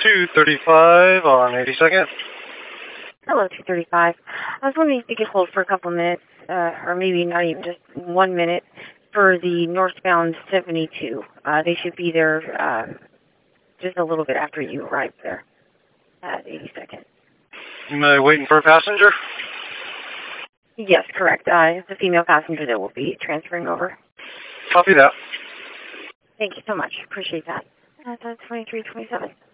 235 on 82nd. Hello, 235. I was wondering if you could hold for a couple minutes, or maybe not even just 1 minute, for the northbound 72. They should be there just a little bit after you arrive there at 82nd. Am I waiting for a passenger? Yes, correct. It's a female passenger that will be transferring over. Copy that. Thank you so much. Appreciate that. That's 2327.